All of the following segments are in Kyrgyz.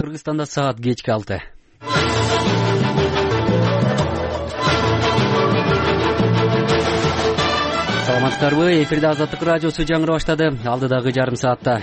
Кыргызстанда саат кечки 6. Саламатсыздарбы? Эфирде Азаттык радиосу жаңыра баштады. Алдыдагы жарым саатта.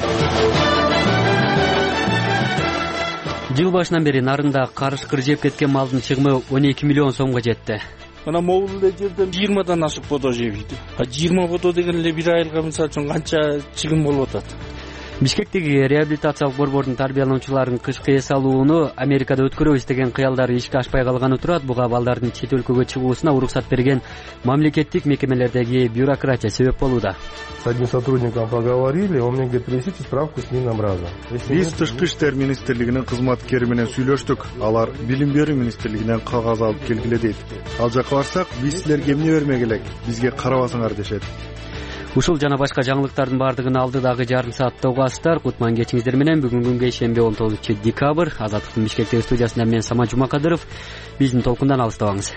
Жыл башынан бери нарында карышкыр жеп кеткен малдын чыгымы 12 миллион сомго жетти. Мына могул эле жерден 20дан ашык бодо жебейт. 20 бодо деген эле бир айылга мисалы үчүн канча чыгым болуп атат. Бишкектеги реабилитациялык борбордун тарбиялануучуларын кышкы эс алууну Америкада өткөрөбүз деген кыялдары ишке ашпай калганы турат. Буга балдардын чет өлкөгө чыгуусуна уруксат берген мамлекеттик мекемелердеги бюрократия себеп болууда. С одним сотрудником поговорили, он мне говорит, принесите справку с Минобраза. Биз Тышкы иштер министрлигинин кызматкери менен сүйлөштүк. Алар билим берүү министрлигинен кагаз алып келгиле дейт. Ал жака барсак, биз силерге эмне бермек элек? Бизге карабасыңар дешет. Ушул жана башка жаңылыктардын бардыгын алдыдагы жарым саатта угасыздар. Кутман кечиңиздер менен бүгүнкү күнгө ишемби 19-декабрь. Азаттыктын Бишкектеги студиясында мен Самат Жумакадыров. Биздин толкундан алыстабаңыз.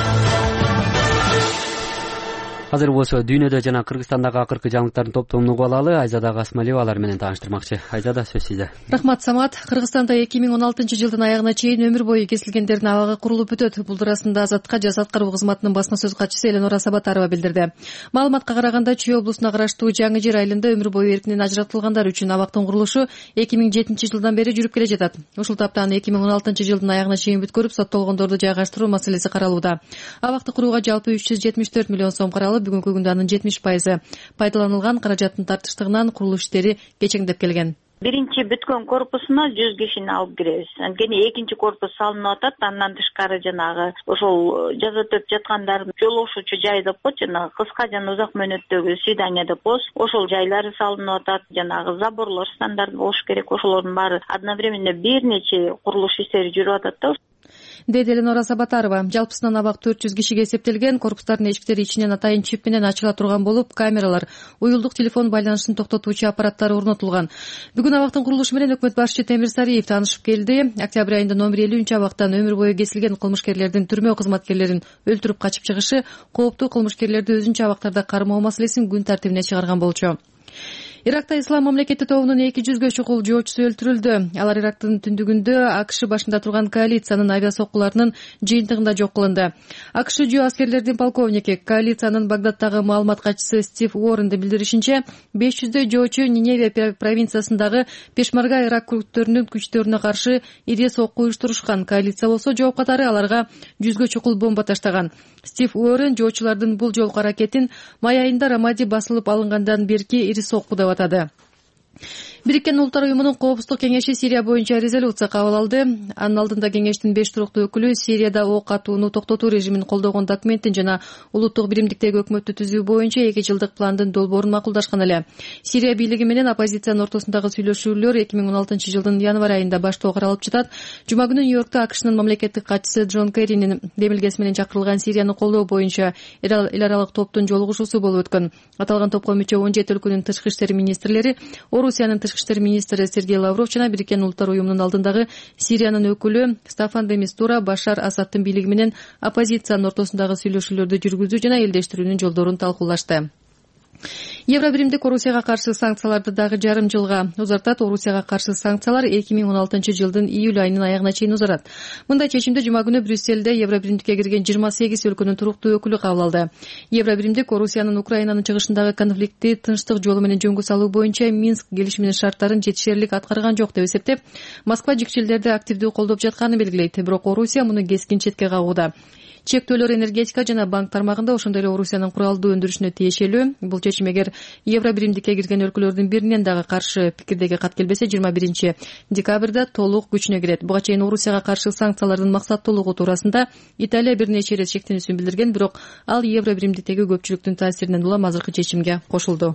Азыр болсо дүйнөдө жана Кыргызстандагы акыркы жаңылыктардын топтомун угуп алалы. Айзада Касмалиева алар менен тааныштырмакчы. Айзада, сөз сизде. Рахмат, Самат. Кыргызстанда 2016-жылдын аягына чейин өмүр бою кесилгендердин абагы курулуп бүтөт. Бул туурасында Азаттыкка Жас аткаруу кызматынын басма сөз катчысы Эленора Сабатарова билдирди. Маалыматка караганда Чүй облусуна караштуу Жаңы Жер айылында өмүр бою эркинен ажыратылгандар үчүн абактын курулушу 2007-жылдан бери жүрүп келе жатат. Ушул таптан 2016-жылдын аягына чейин бүткөрүп, соттолгондорду жайгаштыруу маселеси каралууда. Абакты курууга жалпы 374 миллион сом каралып, бүгүнкү күндө анын 70% пайдаланылган. Каражаттын тартыштыгынан курулуш иштери кечеңдеп келген. Биринчи бүткөн корпусуна 100 кишини алып киребиз. Анткени экинчи корпус салынып атат. Андан тышкары жанагы ошол жаза өтөп жаткандар жолугушуучу жай деп коет, жанагы кыска жана узак мөөнөттөгү свидание деп коебуз. Ошол жайлары салынып атат. Жанагы заборлор стандарт болуш керек. Ошолордун баары одновременно бир нече курулуш иштери жүрүп атат да. Деди Эленора Сабатарова. Жалпысынан абак 400 кишиге эсептелген. Корпустардын эшиктери ичинен атайын чип менен ачыла турган болуп, камералар, уюлдук телефон байланышын токтотуучу аппараттары орнотулган. Бүгүн абактын курулушу менен өкмөт башчы Темир Сариев таанышып келди. Октябрь айында номер 50-абактан өмүр бою кесилген кылмышкерлердин түрмө кызматкерлерин өлтүрүп качып чыгышы кооптуу кылмышкерлерди өзүнчө абактарда кармоо маселесин күн тартибине чыгарган болчу. Иракта Ислам мамлекети тобунун 200-гө чукул жоочусу өлтүрүлдү. Алар Ирактын түндүгүндө АКШ башында турган коалициянын авиасоккуларынын жыйынтыгында жок кылынды. АКШ жөө аскерлердин полковники, коалициянын Багдадтагы маалымат катчысы Стив Уоррендин билдиришинче, 500 жоочу Ниневия провинциясындагы Пешмарга Ирак күчтөрүнүн күчтөрүнө каршы ири сокку уюштурушкан. Коалиция болсо жооп катары аларга 100гө чукул бомба таштаган. Стив Уоррен жоочулардын бул жолку аракетин май айында Рамади басылып алынгандан берки ири сокку деп атады. Бириккен Улуттар уюмунун Коопсуздук кеңеши Сирия боюнча резолюция кабыл алды. Анын алдында кеңештин 5 туруктуу өкүлү Сирияда ок атууну токтотуу режимин колдогон документин жана улуттук биримдиктеги өкмөттү түзүү боюнча 2 жылдык пландын долбоорун макулдашкан эле. Сирия бийлиги менен оппозициянын ортосундагы сүйлөшүүлөр 2016-жылдын январь айында баштоо каралып жатат. Жума күнү Нью-Йоркто АКШнын мамлекеттик катчысы Джон Керринин демилгеси менен чакырылган Сирияны колдоо боюнча эл аралык топтун жолугушуусу болуп өткөн. Аталган топко мүчө 17 өлкөнүн тышкы иштер министрлери, Орусиянын тышкы иштер министри Сергей Лавров жана Бириккен Улуттар уюмунун алдындагы Сириянын өкүлү Стафан де Мистура Башар Асадтын бийлиги менен оппозициянын ортосундагы сүйлөшүүлөрдү жүргүзүү жана элдештирүүнүн жолдорун талкуулашты. Евробиримдик Орусияга каршы санкцияларды дагы жарым жылга узартат. Орусияга каршы санкциялар 2016-жылдын июль айынын аягына чейин узарат. Мындай чечимди жума күнү Брюсселде Евробиримдикке кирген 28 өлкөнүн туруктуу өкүлү кабыл алды. Евробиримдик Орусиянын Украинанын чыгышындагы конфликтти тынчтык жолу менен жөнгө салуу боюнча Минск келишиминин шарттарын жетишерлик аткарган жок деп эсептеп, Москва жикчилдерди активдүү колдоп жатканын белгилейт. Бирок Орусия муну кескин четке кагууда. Чектөөлөр энергетика жана банк тармагында, ошондой эле Орусиянын куралдуу өндүрүшүнө тиешелүү. Бул чечим эгер Евробиримдикке кирген өлкөлөрдүн биринен дагы каршы пикирдеги кат келбесе 21-декабрда толук күчүнө кирет. Буга чейин Орусияга каршы санкциялардын максаттуулугу туурасында Италия бир нече ирет шектенүүсүн билдирген, бирок ал Евробиримдиктеги көпчүлүктүн таасиринен улам азыркы чечимге кошулду.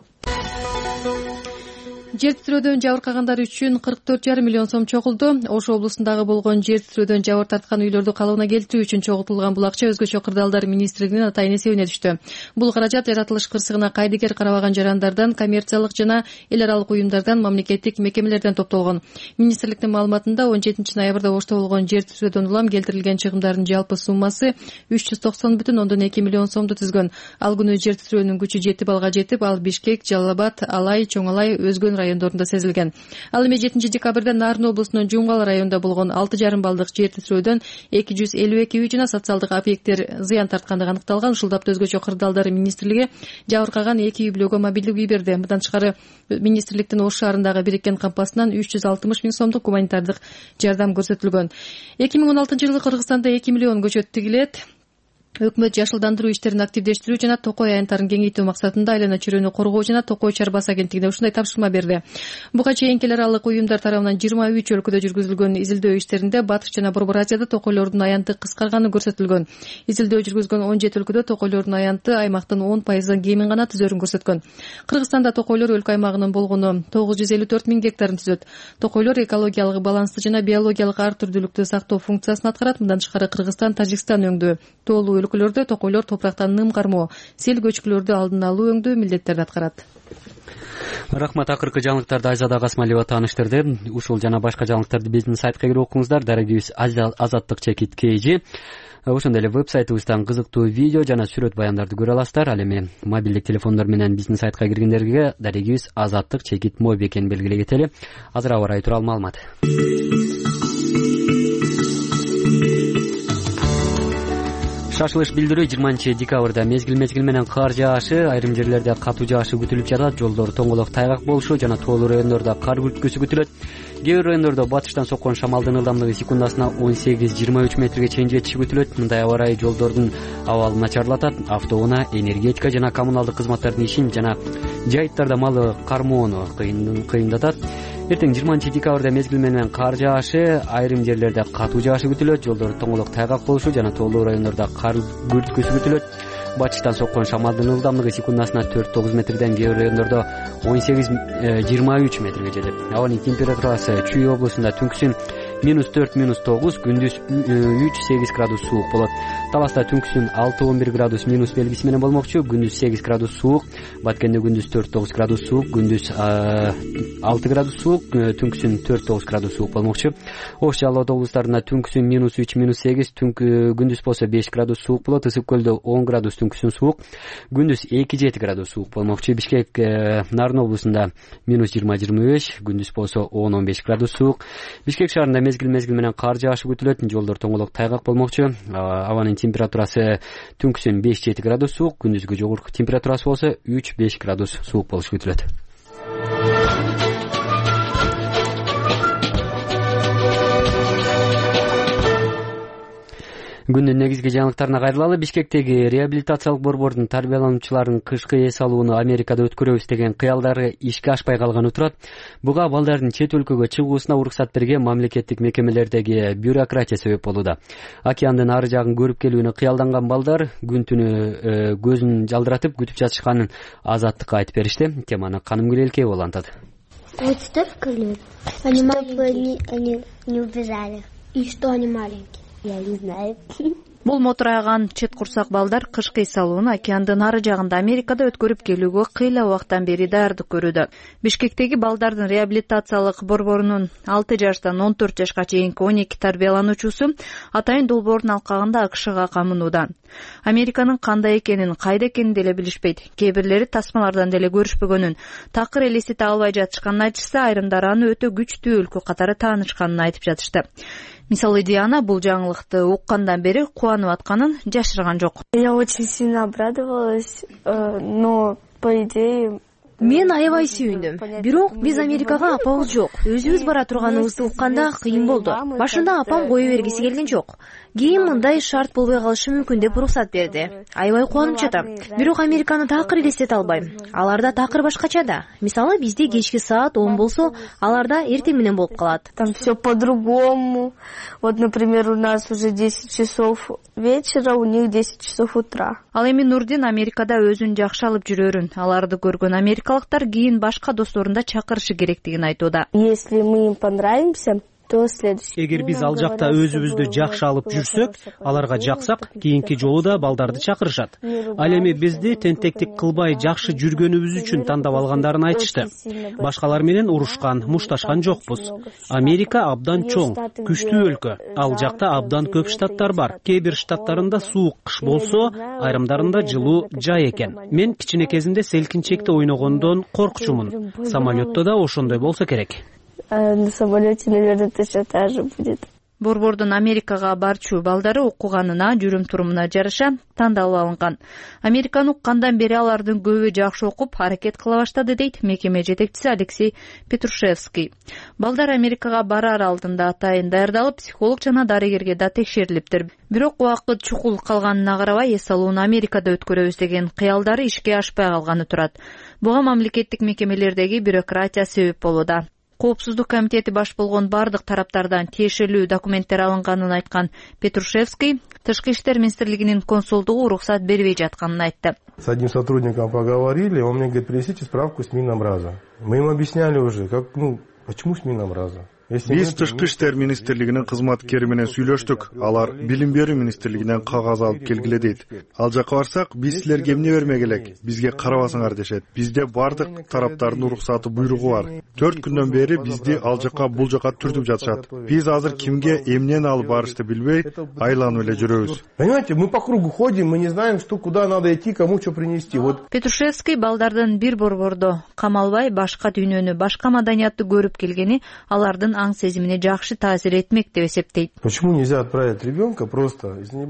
Жер титирөөдөн жабыркагандар үчүн 44,5 миллион сом чогулду. Ош облусундагы болгон жер титирөөдөн жабыр тарткан үйлөрдү калыбына келтирүү үчүн чогултулган бул акча өзгөчө кырдаалдар министрлигинин атайын эсебине түштү. Бул каражат жаратылыш кырсыгына кайдыгер карабаган жарандардан, коммерциялык жана эл аралык уюмдардан, мамлекеттик мекемелерден топтолгон. Министрликтин маалыматында 17 ноябрда Ошто болгон жер титирөөдөн улам келтирилген чыгымдардын жалпы суммасы 390,2 миллион сомду түзгөн. Ал күнү жер титирөөнүн күчү 7 балга жетип, ал Бишкек, Жалал Абад, Алай, Чоң Алай, Өзгөн райондорунда сезилген. Ал эми 7 декабрда Нарын облусунун Жумгал районунда болгон 6,5 баллдык жер титирөөдөн 252 үй жана социалдык объекттер зыян тарткандыгы аныкталган. Ушул тапта өзгөчө кырдаалдар министрлиги жабыркаган 2 үй бүлөгө мобилдик үй берди. Мындан тышкары министрликтин Ош шаарындагы бириккен кампасынан 360 миң сомдук гуманитардык жардам көрсөтүлгөн. 2016-жылы Кыргызстанда 2 миллион көчөт тигилет. Өкмөт жашылдандыруу иштерин активдештирүү жана токой аянттарын кеңейтүү максатында айлана чөйрөнү коргоо жана токой чарбас агенттигине ушундай тапшырма берди. Буга чейин эл аралык уюмдар тарабынан 23 өлкөдө жүргүзүлгөн изилдөө иштеринде Батыш жана Борбор Азияда токойлордун аянты кыскарганы көрсөтүлгөн. Изилдөө жүргүзгөн 17 өлкөдө токойлордун аянты аймактын 10% кемин гана түзөрүн көрсөткөн. Кыргызстанда токойлор өлкө аймагынын болгону 954 миң гектарын түзөт. Токойлор экологиялык балансты жана биологиялык ар түрдүүлүктү сактоо функциясын аткарат. Мындан тышкары Кыргызстан, Тажикстан өңдүү тоолуу өлкөлөрдө токойлор топурактан ным кармоо, сел көчкүлөрдү алдын алуу өңдүү милдеттерди аткарат. Рахмат. Акыркы жаңылыктарды Айзада Касмалиева тааныштырды. Ушул жана башка жаңылыктарды биздин сайтка кирип окуңуздар. Дарегибиз Азаттык чекит KG. Ошондой эле веб-сайтыбыздан кызыктуу видео жана сүрөт баяндарды көрө аласыздар. Ал эми мобилдик телефондор менен биздин сайтка киргендерге дарегибиз Азаттык чекит моби экенин белгилей кетели. Азыр аба ырайы тууралуу маалымат. Шашылыш билдирүү 20 декабрда мезгил менен кар жаашы, айрым жерлерде катуу жаашы күтүлүп жатат. Жолдор тоңголок тайгак болушу жана тоолуу райондордо кар бүрткүсү күтүлөт. Кээ бир райондордо батыштан соккон шамалдын ылдамдыгы секундасына 18-23 метрге чейин жетиши күтүлөт. Мындай аба ырайы жолдордун абалын начарлатат. Автоунаа, энергетика жана коммуналдык кызматтардын ишин жана жайыттарда малы кармоону кыйындатат. Эртең 20 декабрда мезгил менен кар жаашы, айрым жерлерде катуу жаашы күтүлөт. Жолдор тоңголок тайгак болушу жана тоолуу райондордо кар бүрткүсү күтүлөт. Батыштан соккон шамалдын ылдамдыгы секундасына 4-9 метрден, кээ бир райондордо 18-23 метрге жетет. Абанын температурасы Чүй облусунда түнкүсүн -4-9, күндүз 3-8 градус суук болот. Таласта түнкүсүн 6-11 градус минус белгиси менен болмокчу, күндүз 8 градус суук, Баткенде күндүз 4-9 градус суук, күндүз 6 градус суук, түнкүсүн 4-9 градус суук болмокчу. Ош Жалал Абад облустарында түнкүсүн -3-8, күндүз болсо 5 градус суук болот. Ысык көлдө 10 градус түнкүсүн суук, күндүз 2-7 градус суук болмокчу. Бишкек Нарын облусунда -20-25, күндүз болсо 10-15 градус суук. Бишкек шаарында мезгил менен кар жаашы күтүлөт. Жолдор тоңголок тайгак болмокчу. Абанын температурасы түнкүсүн 5-7 градус суук, күндүзгү жогорку температурасы болсо 3-5 градус суук болушу күтүлөт. Күндүн негизги жаңылыктарына кайрылалы. Бишкектеги реабилитациялык борбордун тарбиялануучуларын кышкы эс алууну Америкада өткөрөбүз деген кыялдары ишке ашпай калганы турат. Буга балдардын чет өлкөгө чыгуусуна уруксат берген мамлекеттик мекемелердеги бюрократия себеп болууда. Океандын ары жагын көрүп келүүнү кыялданган балдар күн түнү көзүн жалдыратып күтүп жатышканын Азаттыкка айтып беришти. Теманы Канымгүл Элкеева улантат. Вот столько лет, чтобы они не убежали. И что они маленькие? Я не знаю. Бул мотураган чет курсак балдар кышкы эс алууну океандын ары жагында Америкада өткөрүп келүүгө кыйла убактан бери даярдык көрүүдө. Бишкектеги балдардын реабилитациялык борборунун 6 жаштан 14 жашка чейинки 12 тарбиялануучусу атайын долбоордун алкагында АКШга камынууда. Американын кандай экенин, кайда экенин деле билишпейт. Кээ бирлери тасмалардан деле көрүшпөгөнүн, такыр элестете албай жатышканын айтышса, айрымдары аны өтө күчтүү өлкө катары таанышканын айтып жатышты. Мисалы Диана бул жаңылыкты уккандан бери кубанып атканын жашырган жок. Я очень сильно обрадовалась, но по идее Мен аябай сүйүндүм. Бирок биз Америкага апабыз жок. Өзүбүз бара турганыбызды укканда кыйын болду. Башында апам кое бергиси келген жок. Кийин мындай шарт болбой калышы мүмкүн деп уруксат берди. Аябай кубанып жатам. Бирок Американы такыр элестете албайм. Аларда такыр башкача да. Мисалы бизде кечки саат 10 болсо, аларда эртең менен болуп калат. Там все по-другому. Вот, например, у нас уже 10 часов вечера, у них 10 часов утра. Ал эми Нурдин Америкада өзүн жакшы алып жүрөрүн, аларды көргөн америкалыктар кийин башка досторун да чакырышы керектигин айтууда. Если мы им понравимся, Эгер биз ал жакта өзүбүздү жакшы алып жүрсөк, аларга жаксак, кийинки жолу да балдарды чакырышат. Ал эми бизди тентектик кылбай жакшы жүргөнүбүз үчүн тандап алгандарын айтышты. Башкалар менен урушкан, мушташкан жокпуз. Америка абдан чоң, күчтүү өлкө. Ал жакта абдан көп штаттар бар. Кээ бир штаттарында суук кыш болсо, айрымдарында жылуу жай экен. Мен кичине кезимде селкинчекте ойногондон коркчумун. Самолетто да ошондой болсо керек. На самолете, наверное, точно так же будет. Борбордун Америкага барчу балдары окуганына, жүрүм-турумуна жараша тандалып алынган. Американы уккандан бери алардын көбү жакшы окуп, аракет кыла баштады дейт мекеме жетекчиси Алексей Петрушевский. Балдар Америкага барар алдында атайын даярдалып, психолог жана дарыгерге да текшерилиптир. Бирок убакыт чукул калганына карабай, эс алууну Америкада өткөрөбүз деген кыялдары ишке ашпай калганы турат. Буга мамлекеттик мекемелердеги бюрократия себеп болууда. Коопсуздук комитети баш болгон бардык тараптардан тиешелүү документтер алынганын айткан Петрушевский Тышкы иштер министрлигинин консулдугу уруксат бербей жатканын айтты. С одним сотрудником поговорили, он мне говорит, принесите справку с Минобраза. Мы им объясняли уже, почему с Минобраза. Биз Тышкы иштер министрлигинин кызматкери менен сүйлөштүк. Алар билим берүү министрлигинен кагаз алып келгиле дейт. Ал жака барсак, биз силерге эмне бермек элек? Бизге карабасыңар дешет. Бизде бардык тараптардын уруксаты буйругу бар. 4 күндөн бери бизди ал жака бул жака түртүп жатышат. Биз азыр кимге эмнени алып барышты билбей, айланып эле жүрөбүз. Понимаете, мы по кругу ходим, мы не знаем, что куда надо идти, кому что принести. Вот. Петрушевский балдардын бир борбордо камалбай башка дүйнөнү, башка маданиятты көрүп келгени алардын аң сезимине жакшы таасир этмек деп эсептейт. Почему нельзя отправить ребенка просто?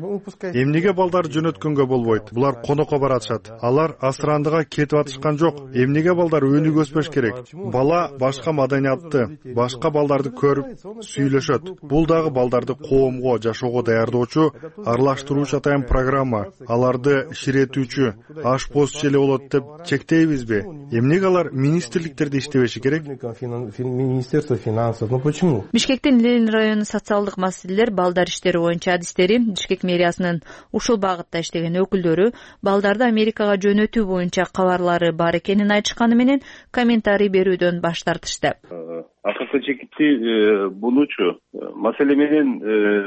Эмнеге балдар жөнөткөнгө болбойт? Булар конокко баратышат. Алар асырандыга кетип атышкан жок. Эмнеге балдар өнүгүп өспөш керек? Бала башка маданиятты, башка балдарды көрүп сүйлөшөт. Бул дагы балдарды коомго, жашоого даярдоочу, аралаштыруучу атайын программа. Аларды ширетүүчү, ашпозчу эле болот деп чектейбизби? Эмнеге алар министрликтерде иштебеши керек? Министерство финансов. Ну почему? Бишкектин Ленин району социалдык маселелер, балдар иштери боюнча адистери, Бишкек мэриясынын ушул багытта иштеген өкүлдөрү балдарды Америкага жөнөтүү боюнча кабарлары бар экенин айтышканы менен комментарий берүүдөн баш тартышты. Акыркы чекитти бунучу маселе менен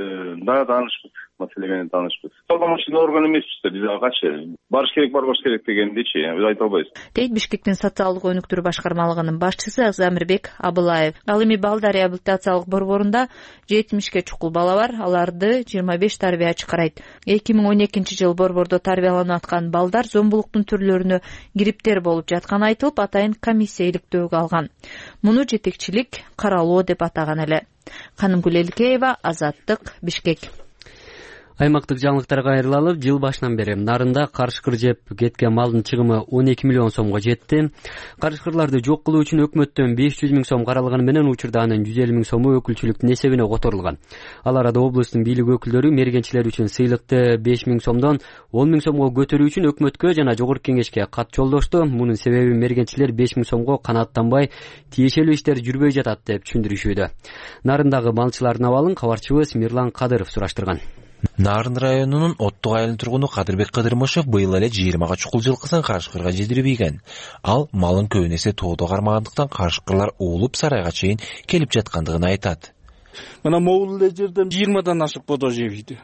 да таанышпыз. Уполномоченный орган эмеспиз да, биз качы барыш керек, барбаш керек дегендичи биз айта албайбыз. Дейт Бишкектин социалдык өнүктүрүү башкармалыгынын башчысы Замирбек Абылаев. Ал эми балдар реабилитациялык борборунда 70ке чукул бала бар, аларды 25 тарбиячы карайт. 2012-жыл борбордо тарбияланып аткан балдар зомбулуктун түрлөрүнө кириптер болуп жатканы айтылып, атайын комиссия иликтөөгө алган. Муну жетекчилик каралоо деп атаган эле. Канымгүл Элкеева, Азаттык, Бишкек. Аймактык жаңылыктарга кайрылалып, жыл башынан бери нарында карышкыр жеп кеткен малдын чыгымы 12 миллион сомго жетти. Карышкырларды жок кылуу үчүн өкмөттөн 500 миң сом каралганы менен учурда анын 150 миң сому өкүлчүлүктүн эсебине которулган. Ал арада облустун бийлик өкүлдөрү мергенчилер үчүн сыйлыкты 5 миң сомдон 10 миң сомго көтөрүү үчүн өкмөткө жана жогорку кеңешке кат жолдошту. Мунун себеби мергенчилер 5 миң сомго канааттанбай, тиешелүү иштер жүрбөй жатат деп түшүндүрүшүүдө. Нарындагы малчылардын абалын кабарчыбыз Мирлан Кадыров сураштырган. Нарын районунун Оттук айылынын тургуну Кадырбек Кыдырмышев быйыл эле 20 чукул жылкысын карышкырга жедирбейген. Ал малын көбүн эсе тоодо кармагандыктан карышкырлар уулуп сарайга чейин келип жаткандыгын айтат. Мына могул эле жерден 20дан ашык бодо жебейди.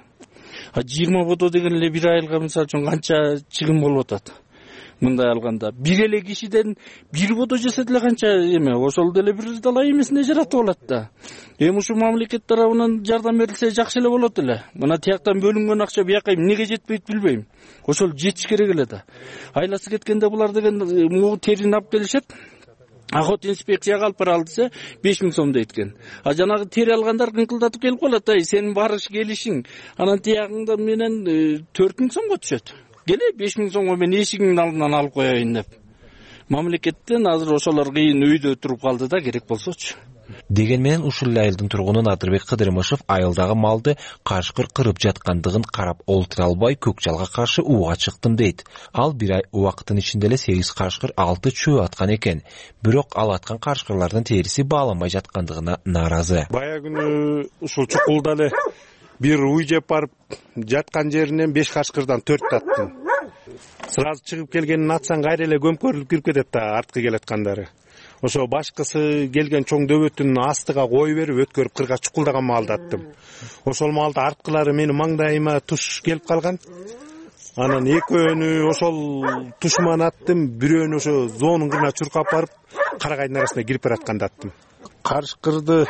20 бодо деген эле бир айылга мисалы үчүн канча чыгым болуп атат. Мындай алганда бир эле кишиден бир бодо жесе деле канча эме, ошол деле бир далай эмесине жаратып алат да. Эми ушу мамлекет тарабынан жардам берилсе жакшы эле болот эле. Мына тияктан бөлүнгөн акча бияка эмнеге жетпейт билбейм. Ошол жетиш керек эле да. Айласы кеткенде булар деген могу терини алып келишет. Ахот инспекцияга алып бара алдыса 5 миң сом дейт экен. Жанагы тери алгандар кыңкылдатып келип калат, сенин барыш келишиң анан тиягыңда менен 4 миң сомго түшөт. Келе 5 миң сомго мен эшигиңдин алдынан алып коеюн деп. Мамлекеттен азыр ошолор кыйын өйдө туруп калды да, керек болсочу. Деген менен ушул айылдын тургуну Надырбек Кыдырмышев айылдагы малды карышкыр кырып жаткандыгын карап олтура албай көкжалга каршы ууга чыктым дейт. Ал бир ай убакыттын ичинде эле 8 карышкыр 6 чөө аткан экен. Бирок ал аткан карышкырлардын териси бааланбай жаткандыгына нааразы. Бая күнү ушул чукулда эле бир уй жеп барып жаткан жеринен 5 карышкырдан 4 аттым. Сразу чыгып келгенин атсаң кайра эле көмкөрүлүп кирип кетет да арткы келаткандары. ошо башкысы келген чоң дөбөттүн астыга кой берип өткөрүп кырга чукулдаган маалда аттым. Ошол маалда арткылары менин маңдайыма туш келип калган. Анан экөөнү ошол тушман аттым, бирөөнү ошо зоонун кырына чуркап барып, карагайдын арасына кирип баратканда аттым. Карышкырды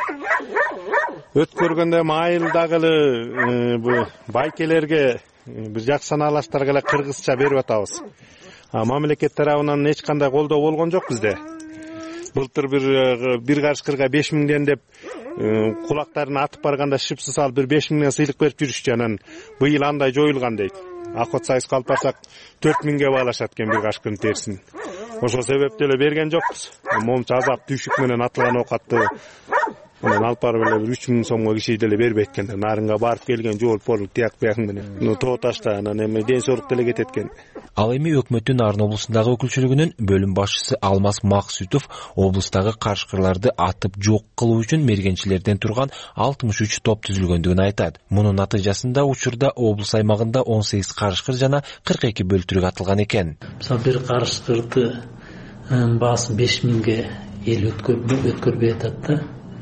өткөргөндө айылдагы эле бу байкелерге, бир жакшы санаалаштарга эле кыргызча берип атабыз. Мамлекет тарабынан эч кандай колдоо болгон жок бизде. Былтыр бир карышкырга 5000ден деп кулактарын атып барганда шипсы салып бир 5000ден сыйлык берип жүрүшчү. Анан быйыл андай жоюлган дейт. Акот сайыска алып барсак 4000ге баалашат экен бир карышкырдын терисин. Ошол себептен эле берген жокпуз. Момчу азап түйшүк менен атылган оокатты анан алып барып эле 3000 сомго киши деле бербейт экен. Нарынга барып келген жол полук тияк бияк менен тоо ташта анан эми ден соолук деле кетет экен. Ал эми өкмөттүн Нарын облусундагы өкүлчүлүгүнүн бөлүм башчысы Алмаз Максутов облустагы карышкырларды атып жок кылуу үчүн мергенчилерден турган 63 топ түзүлгөндүгүн айтат. Мунун натыйжасында учурда облус аймагында 18 карышкыр жана 42 бөлтүрүк атылган экен. Мисалы бир карышкырды баасын 5000ге эл өткөрбөй атат да.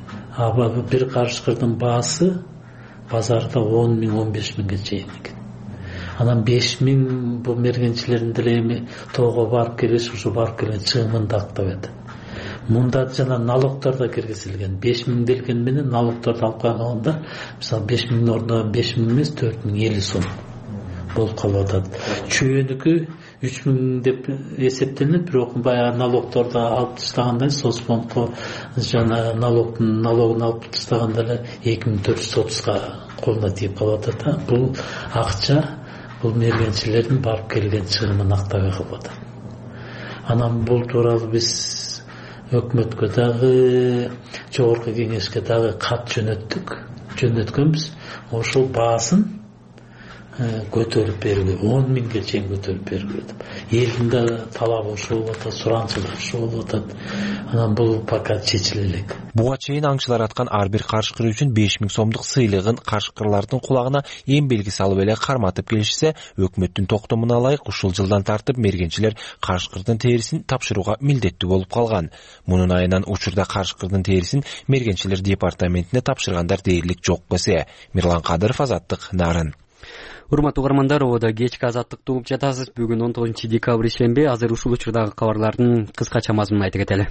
Бир карышкырдын баасы базарда 10.000-15.000ге чейин экен. Анан 5000 бул мергенчилердин деле эми тоого барып келиш, ушу барып келген чыгымында актабайт. Мында жана налогдор да киргизилген. 5000 делген менен налогдорду алып калганда, мисалы 5000 ордуна 5000 эмес 4050 сом болуп калып атат. Чөөнүкү 3000 деп эсептелет, бирок баягы налогдорду алып таштаганда соцфондко жана налогун алып таштаганда эле 2430га колуна тийип калып атат. Бул акча бул мергенчилердин барып келген чыгымын актабай калып атат. Анан бул тууралуу биз өкмөткө дагы, жогорку кеңешке дагы кат жөнөткөнбүз. Ошол баасын көтөрүп берүүгө, 10.000ге чейин көтөрүп берүүгө деп. Элдин да талабы ошол болуп атат, суранчылыгы ошол болуп атат. Анан бул пока чечиле элек. Буга чейин аңчылар аткан ар бир карышкыр үчүн 5000 сомдук сыйлыгын карышкырлардын кулагына эң белги салып эле карматып келишсе, өкмөттүн токтомуна ылайык ушул жылдан тартып мергенчилер карышкырдын терисин тапшырууга милдеттүү болуп калган. Мунун айынан учурда карышкырдын терисин мергенчилер департаментине тапшыргандар дээрлик жок эсе. Мирлан Кадыров, Азаттык, Нарын. Урматтуу угармандар, ода кечки азаттыкты угуп жатасыз. Бүгүн 19 декабрь шемби. Азыр ушул учурдагы кабарлардын кыскача мазмунун айтып кетели.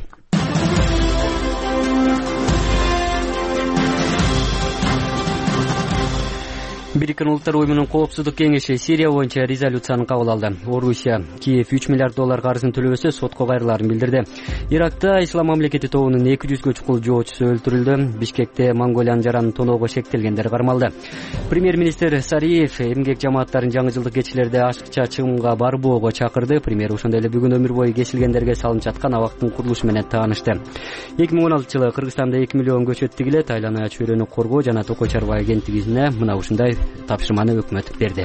Бириккен Улуттар Уюмунун Коопсуздук кеңеши Сирия боюнча резолюцияны кабыл алды. Орусия Киев $3 миллиард карызын төлөбөсө сотко кайрыларын билдирди. Иракта Ислам мамлекети тобунун 200г чукул жоочусу өлтүрүлдү. Бишкекте Монголиянын жаранын тоноого шектелгендер кармалды. Премьер-министр Сариев эмгек жамааттарын жаңы жылдык кечилерде ашыкча чыгымга барбоого чакырды. Премьер ошондой эле бүгүн өмүр бою кесилгендерге салынып жаткан абактын курулушу менен таанышты. 2016-жылы Кыргызстанда 2 миллион көчөт тигилет. Айлана чөйрөнү коргоо жана Токой чарба агенттигине мына ушундай тапшырманы өкмөт берди.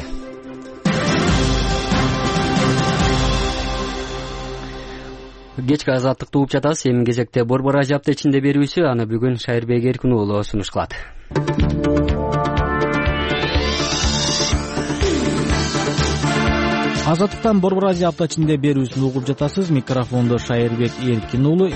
Кечки азаттыкты угуп жатасыз. Эми кезекте Борбор Азия апта ичинде берүүсү, аны бүгүн Шайырбек Эркин уулу сунуш кылат. Азаттыктан Борбор Азия апта ичинде берүүсүн угуп жатасыз. Микрофондо Шайырбек Эркин уулу.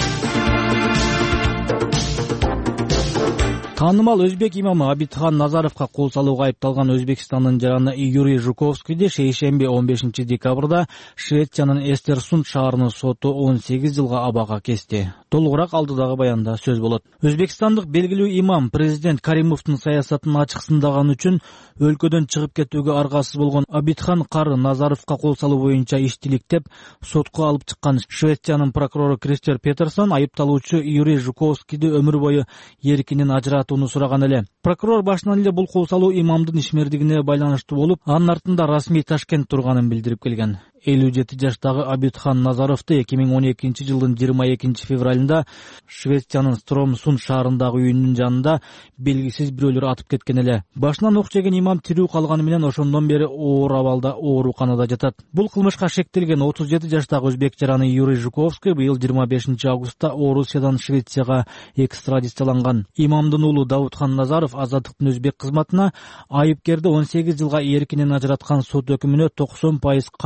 Таанымал өзбек имамы Абидхан Назаровго кол салууга айыпталган Өзбекстандын жараны Юрий Жуковскийди шейшемби 15 декабрда Швециянын Эстерсунд шаарынын соту 18 жылга абага кести. Толугураак алдыдагы баянда сөз болот. Өзбекстандык белгилүү имам президент Каримовдун саясатын ачыксындаган үчүн өлкөдөн чыгып кетүүгө аргасыз болгон Абидхан кары Назаровго кол салуу боюнча иштиликтеп сотко алып чыккан Швециянын прокурору Кристер Петерсон айыпталуучу Юрий Жуковскийди өмүр бою эркинен ажыратууну сураган эле. Прокурор башынан эле бул кол салуу имамдын ишмердигине байланыштуу болуп, анын артында расмий Ташкент турганын билдирип келген. 57 жаштагы Абидхан Назаровду 2012 жылдын 22 февралында Швециянын Стромсунд шаарындагы үйүнүн жанында белгисиз бирөөлөр атып кеткен эле. Башынан ок жеген имам тирүү калганы менен ошондон бери оор абалда ооруканада жатат. Бул кылмышка шектелген 37 жаштагы өзбек жараны Юрий Жуковский быйыл 25 августта Орусиядан Швецияга экстрадицияланган. Имамдын уулу Даудхан Назаров Азаттыктын өзбек кызматына айыпкерди 18 жылга эркинен ажыраткан сот өкүмүнө 90% канаат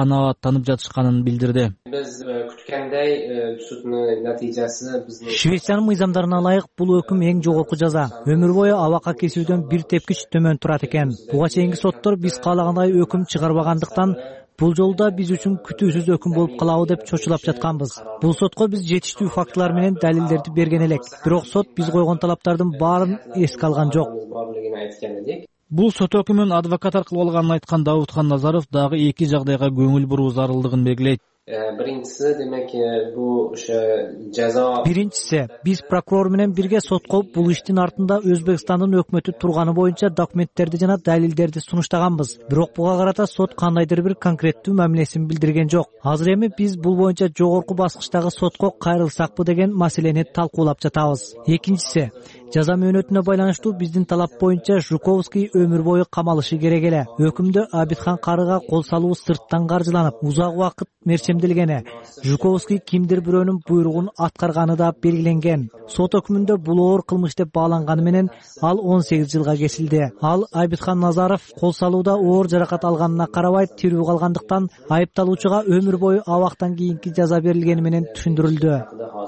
убактанып жатышканын билдирди. Биз күткөндөй суддун натыйжасы биздин Швециянын мыйзамдарына ылайык бул өкүм эң жогорку жаза. Өмүр бою абакка кесүүдөн бир тепкич төмөн турат экен. Буга чейинки соттор биз каалагандай өкүм чыгарбагандыктан бул жолу да биз үчүн күтүүсүз өкүм болуп калабы деп чочулап жатканбыз. Бул сотко биз жетиштүү фактылар менен далилдерди берген элек. Бирок сот биз койгон талаптардын баарын эске алган жок. Бул сот өкүмүн адвокат аркылуу алганын айткан Давутхан Назаров дагы эки жагдайга көңүл буруу зарылдыгын белгилейт. Биринчиси демек бул жаза. Биринчиси биз прокурор менен бирге сотко бул иштин артында Өзбекстандын өкмөтү турганы боюнча документтерди жана далилдерди сунуштаганбыз. Бирок буга карата сот кандайдыр бир конкреттүү мамилесин билдирген жок. Азыр эми биз бул боюнча жогорку баскычтагы сотко кайрылсакпы деген маселени талкуулап жатабыз. Экинчиси жаза мөөнөтүнө байланыштуу биздин талап боюнча Жуковский өмүр бою камалышы керек эле. Өкүмдө Абитхан карыга кол салуу сырттан каржыланып, узак убакыт мерчемделгени, Жуковский кимдир бирөөнүн буйругун аткарганы да белгиленген. Сот өкүмүндө бул оор кылмыш деп бааланганы менен ал 18 жылга кесилди. Ал Абитхан Назаров кол салууда оор жаракат алганына карабай тирүү калгандыктан айыпталуучуга өмүр бою абактан кийинки жаза берилгени менен түшүндүрүлдү.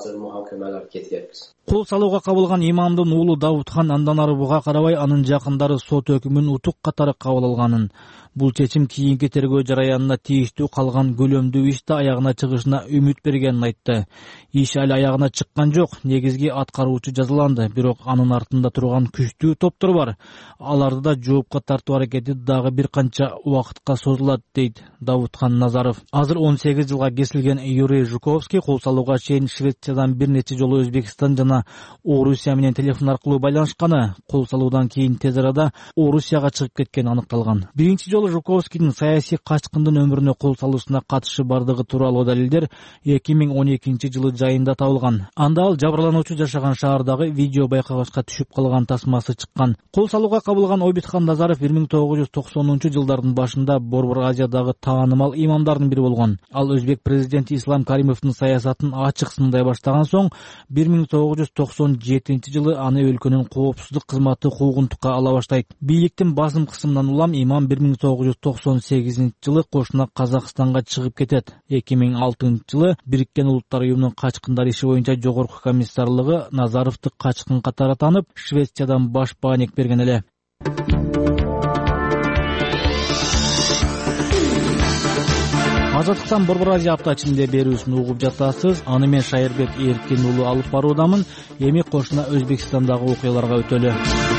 Кол салууга кабылган имамдын уулу Давутхан андан ары буга карабай анын жакындары сот өкүмүн утук катары кабыл алганын, бул чечим кийинки тергөө жараянына тийиштүү калган көлөмдүү ишти аягына чыгышына үмүт бергенин айтты. Иш али аягына чыккан жок, негизги аткаруучу жазаланды, бирок анын артында турган күчтүү топтор бар. Аларды да жоопко тартуу аракети дагы бир канча убакытка созулат, дейт Давутхан Назаров. Азыр 18 жылга кесилген Юрий Жуковский кол салууга чейин Швециядан бир нече жолу Өзбекстан жана Орусия менен телефон аркылуу байланышканы, кол салуудан кийин тез арада Орусияга чыгып кеткени аныкталган. Биринчи жолу Жуковскийдин саясий качкындын өмүрүнө кол салуусуна катышы бардыгы тууралуу далилдер 2012 жылы жайында табылган. Анда ал жабырлануучу жашаган шаардагы видео байкагычка түшүп калган тасмасы чыккан. Кол салууга кабылган Обитхан Назаров 1990 жылдардын башында Борбор Азиядагы таанымал имамдардын бири болгон. Ал өзбек президенти Ислам Каримовдун саясатын ачык сындай баштаган соң 1997 жылы аны өлкөнүн коопсуздук кызматы куугунтукка ала баштайт. Бийликтин басым кысымынан улам имам 1998 жылы кошуна Казакстанга чыгып кетет. 2006 жылы Бириккен Улуттар уюмунун качкындар иши боюнча жогорку комиссарлыгы Назаровду качкын катары танып, Швециядан баш бааник берген эле. Азаттыктан Борбор Азия апта ичинде берүүсүн угуп жатасыз. Аны мен Шайырбек Эркин уулу алып баруудамын. Эми кошуна Өзбекстандагы окуяларга өтөлү.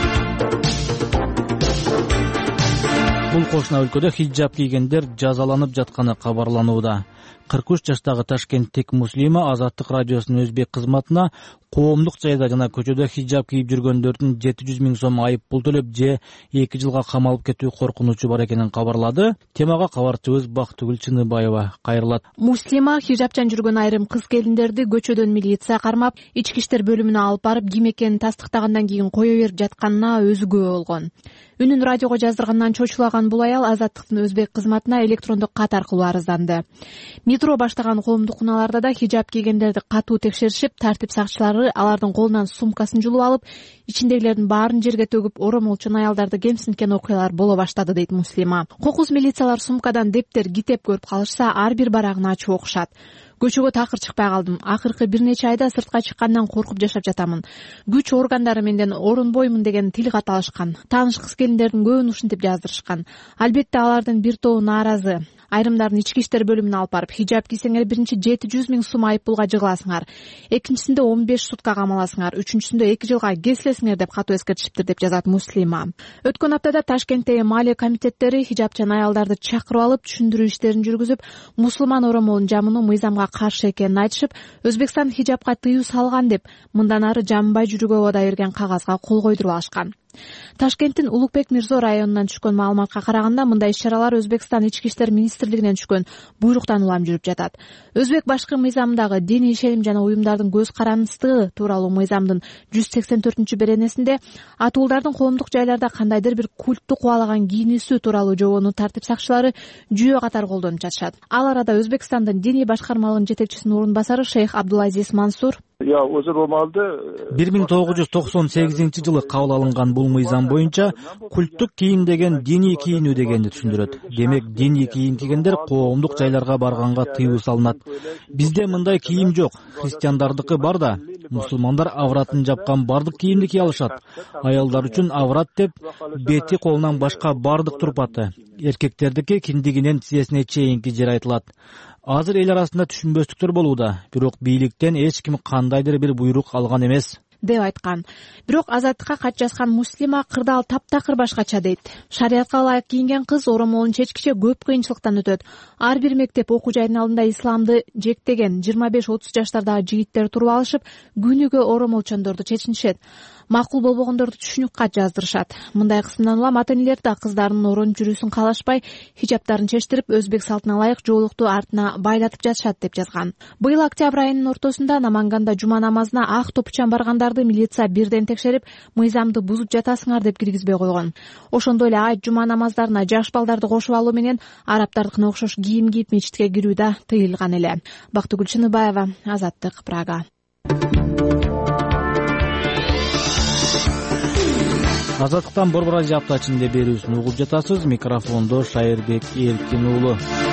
Бул кошуна өлкөдө хиджаб кийгендер жазаланып жатканы кабарланууда. 43 жаштагы Ташкенттик Муслима Азаттык радиосунун өзбек кызматына коомдук жайда жана көчөдө хиджаб кийип жүргөндөрдүн 700 000 сом айып пул төлөп же 2 жылга камалып кетүү коркунучу бар экенин кабарлады. Темага кабарчыбыз Бактыгүл Чыныбаева кайрылат. Муслима хиджабчан жүргөн айрым кыз келиндерди көчөдөн милиция кармап, ички иштер бөлүмүнө алып барып, ким экенин тастыктагандан кийин кое берип жатканына өзү күбө болгон. Үнүн радиого жаздыргандан чочулаган бул аял Азаттыктын өзбек кызматына электрондук кат аркылуу арызданды. Метро баштаган коомдук унааларда да хиджаб кийгендерди катуу текшеришип, тартип сакчылары алардын колунан сумкасын жулуп алып, ичиндегилердин баарын жерге төгүп, оромолчун аялдарды кемсинткен окуялар боло баштады, дейт Муслима. Кокус милициялар сумкадан дептер, китеп көрүп калышса, ар бир барагын ачып окушат. Көчөгө такыр чыкпай калдым. Акыркы бир нече айда сыртка чыккандан коркуп жашап жатамын. Күч органдары менден орунбоймун деген тил кат алышкан. Тааныш кыз келиндердин көбүн ушинтип жаздырышкан. Албетте алардын бир тобу нааразы. Айрымдарын ички иштер бөлүмүнө алып барып, хиджаб кийсеңер биринчи 700 000 сом айып пулга жыгыласыңар. Экинчисинде 15 сутка камаласыңар. Үчүнчүсүндө 2 жылга кесилесиңер деп катуу эскертишиптир, деп жазат Муслима. Өткөн аптада Ташкенттеги маалия комитеттери хиджабчан аялдарды чакырып алып, түшүндүрүү иштерин жүргүзүп, мусулман оромолун жамынуу мыйзамга каршы экенин айтышып, Өзбекстан хиджабка тыюу салган деп, мындан ары жамбай жүрүүгө убада берген кагазга кол койдуруп алышкан. Ташкенттин Улукбек Мирзо районунан түшкөн маалыматка караганда, мындай иш-чаралар Өзбекстан ички иштер министрлигинен түшкөн буйруктан улам жүрүп жатат. Өзбек башкы мыйзамындагы диний ишеним жана уюмдардын көз карандысты тууралуу мыйзамдын 184-беренесинде атуулдардын коомдук жайларда кандайдыр бир культту кубалаган кийинүүсү тууралуу жобону тартип сакчылары жүйө катары колдонуп жатышат. Ал арада Өзбекстандын диний башкармалыгынын жетекчисинин орун басары шейх Абдулазиз Мансур 1998-жылы кабыл алынган бул мыйзам боюнча культтук кийим деген диний кийинүү дегенди түшүндүрөт. Демек диний кийим кийгендер коомдук жайларга барганга тыюу салынат. Бизде мындай кийим жок. Христиандардыкы бар да. Мусулмандар авратын жапкан бардык кийимди кие алышат. Аялдар үчүн аврат деп бети колунан башка бардык турпаты. Эркектердики киндигинен тизесине чейинки жери айтылат. Азыр эл арасында түшүнбөстүктөр болууда, бирок бийликтен эч ким кандайдыр бир буйрук алган эмес деп айткан. Бирок Азаттыкка кат жазган Муслима кырдаал таптакыр башкача дейт. Шариатка ылайык кийинген кыз оромолун чечкиче көп кыйынчылыктан өтөт. Ар бир мектеп окуу жайынын алдында исламды жектеген 25-30 жаштардагы жигиттер туруп алышып, күнүгө оромолчондорду чечинишет. Макул болбогондорду түшүнүк кат жаздырышат. Мындай кысымдан улам ата-энелер да кыздарынын орон жүрүүсүн каалашпай, хижаптарын чечтирип, өзбек салтына ылайык жоолукту артына байлатып жатышат деп жазган. Быйыл октябрь айынын ортосунда Наманганда жума намазына ак топучан баргандарды милиция бирден текшерип, мыйзамды бузуп жатасыңар деп киргизбей койгон. Ошондой эле айт жума намаздарына жаш балдарды кошуп алуу менен араптардыкына окшош кийим кийип мечитке кирүү да тыйылган эле. Бактыгүл Чыныбаева, Азаттык, Прага. Азаттыктан Борбор Азия апта ичинде берүүсүн угуп жатасыз. Микрофондо Шайырбек Эркин уулу.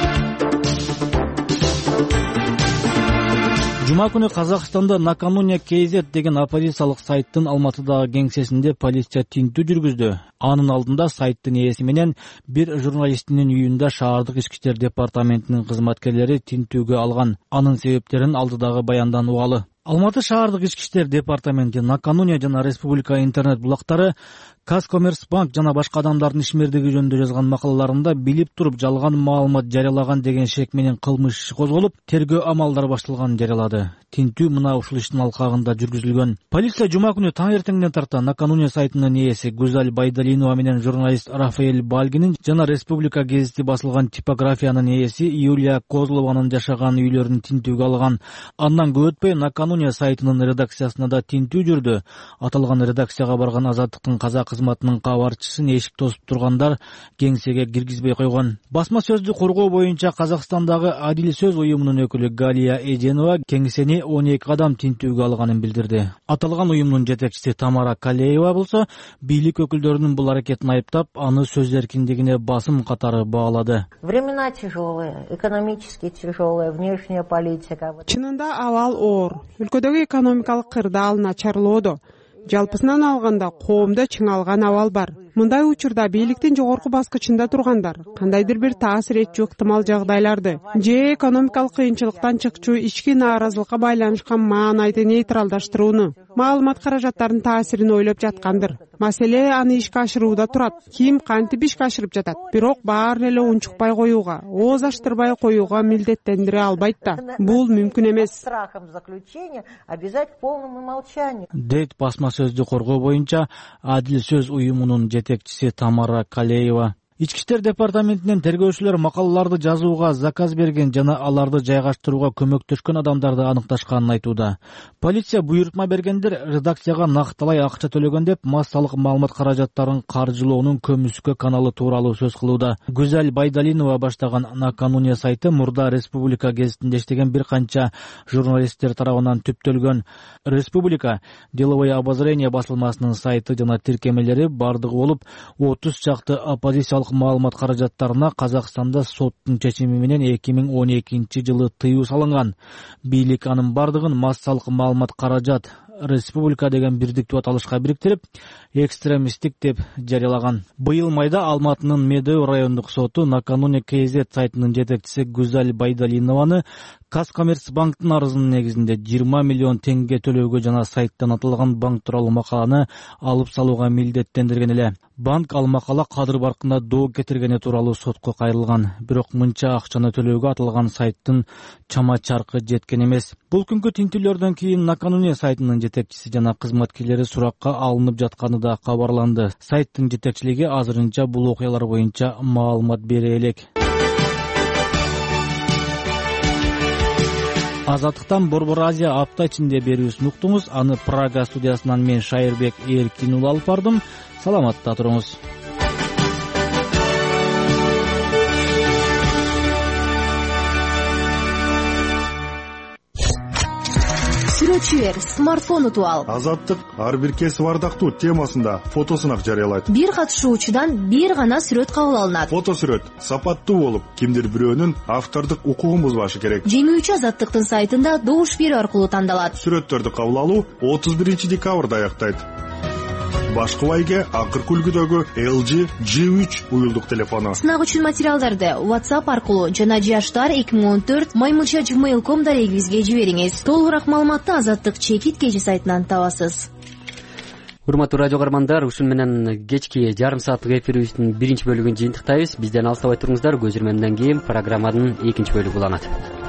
Жума күнү Казакстанда Накануня KZ деген оппозициялык сайттын Алматыдагы кеңсесинде полиция тинтүү жүргүздү. Анын алдында сайттын ээси менен бир журналисттин үйүндө шаардык ички иштер департаментинин кызматкерлери тинтүүгө алган. Анын себептерин алдыдагы баяндан угалы. Алматы шаардык ички иштер департаменти Накануня жана Республика интернет булактары Казкоммерцбанк жана башка адамдардын ишмердиги жөнүндө жазган макалаларында билип туруп жалган маалымат жарыялаган деген шек менен кылмыш иши козголуп, тергөө амалдары башталганын жарыялады. Тинтүү мына ушул иштин алкагында жүргүзүлгөн. Полиция жума күнү таң эртеңден тарта Накануня сайтынын ээси Гүзаль Байдалинова менен журналист Рафаэль Бальгинин жана Республика гезити басылган типографиянын ээси Юлия Козлованын жашаган үйлөрүн тинтүүгө алган. Андан көп өтпөй Накануня сайтынын редакциясына да тинтүү жүрдү. Аталган редакцияга барган Азаттыктын казак кызматынын кабарчысын эшик тосуп тургандар кеңсеге киргизбей койгон. Басма сөздү коргоо боюнча Казакстандагы Адил сөз уюмунун өкүлү Галия Эженова кеңсени 12 адам тинтүүгө алганын билдирди. Аталган уюмдун жетекчиси Тамара Калеева болсо бийлик өкүлдөрүнүн бул аракетин айыптап, аны сөз эркиндигине басым катары баалады. Времена тяжелые, экономически тяжелые, внешняя политика. Чынында абал оор. Өлкөдөгү экономикалык кырдаал начарлоодо. Жалпысынан алганда коомдо чыңалган абал бар. Мындай учурда бийликтин жогорку баскычында тургандар кандайдыр бир таасир этчү ыктымал жагдайларды же экономикалык кыйынчылыктан чыкчу ички нааразылыкка байланышкан маанайды нейтралдаштырууну, маалымат каражаттарынын таасирин ойлоп жаткандыр. Маселе аны ишке ашырууда турат. Ким кантип ишке ашырып жатат, бирок баарын эле унчукпай коюуга, ооз ачтырбай коюуга милдеттендире албайт да. Бул мүмкүн эмес. Страхом заключения обязать к полному молчанию. Дейт басма сөздү коргоо боюнча Адил сөз уюмунун жетекчиси Тамара Калеева. Ички иштер департаментинен тергөөчүлөр макалаларды жазууга заказ берген жана аларды жайгаштырууга көмөктөшкөн адамдарды аныкташканын айтууда. Полиция буйрутма бергендер редакцияга накталай акча төлөгөн деп массалык маалымат каражаттарын каржылоонун көмүскө каналы тууралуу сөз кылууда. Гүзаль Байдалинова баштаган Накануня сайты мурда Республика гезитинде иштеген бир канча журналисттер тарабынан түптөлгөн. Республика деловое обозрение басылмасынын сайты жана тиркемелери бардыгы болуп 30 чакты оппозициялык маалымат каражаттарына Казакстанда соттун чечими менен 2012-жылы тыюу салынган. Бийлик анын бардыгын массалык маалымат каражат Республика деген бирдиктүү аталышка бириктирип, экстремисттик деп жарыялаган. Быйыл майда Алматынын Медеу райондук соту Накануня KZ сайтынын жетекчиси Гүзаль Байдалинованы Казкоммерцбанктын арызынын негизинде 20 миллион теңге төлөөгө жана сайттан аталган банк тууралуу макаланы алып салууга милдеттендирген эле. Банк ал макала кадыр баркында доо кетиргени тууралуу сотко кайрылган. Бирок мынча акчаны төлөөгө аталган сайттын чама чаркы жеткен эмес. Бул күнгү тинтүүлөрдөн кийин Накануня сайтынын жетекчиси жана кызматкерлери суракка алынып жатканы да кабарланды. Сайттын жетекчилиги азырынча бул окуялар боюнча маалымат бере элек. Азаттыктан Борбор Азия апта ичинде берүүсүн уктуңуз. Аны Прага студиясынан мен Шайырбек Эркин уулу алып бардым. Саламатта туруңуз. Сүрөт көчү бер, смартфон утуп ал. Азаттык ар бир кесип ардактуу темасында фотосунак жарыялайт. Бир катышуучудан бир гана сүрөт кабыл алынат. Фото сүрөт сапаттуу болуп, кимдир бирөөнүн автордук укугун бузбашы керек. Жеңүүчү Азаттыктын сайтында добуш берүү аркылуу тандалат. Сүрөттөрдү кабыл алуу 31 декабрда аяктайт. Башкы байге акыркы үлгүдөгү LG G3 уюлдук телефону. Сынак үчүн материалдарды WhatsApp аркылуу жана jashtar2014@gmail.com дарегибизге жибериңиз. Толугураак маалыматты Азаттык чекит кечи сайтынан табасыз. Урматтуу радио каармандар, ушун менен кечки жарым сааттык эфирибиздин биринчи бөлүгүн жыйынтыктайбыз. Бизден алыстабай туруңуздар. Көзүрмөмдөн кийин программанын экинчи бөлүгү уланат.